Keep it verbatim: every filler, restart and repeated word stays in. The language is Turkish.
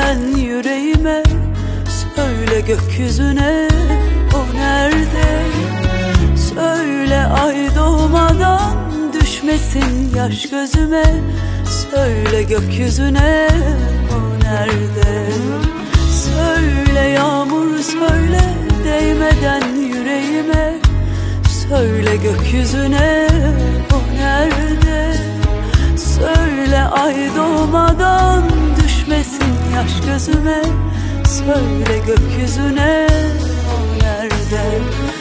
değmeden yüreğime, söyle gökyüzüne o nerede? Söyle ay doğmadan düşmesin yaş gözüme, söyle gökyüzüne o nerede? Söyle yağmur söyle değmeden yüreğime, söyle gökyüzüne o nerede? Söyle ay doğmadan düşmesin yaş gözüme, söyle gökyüzüne o nerede?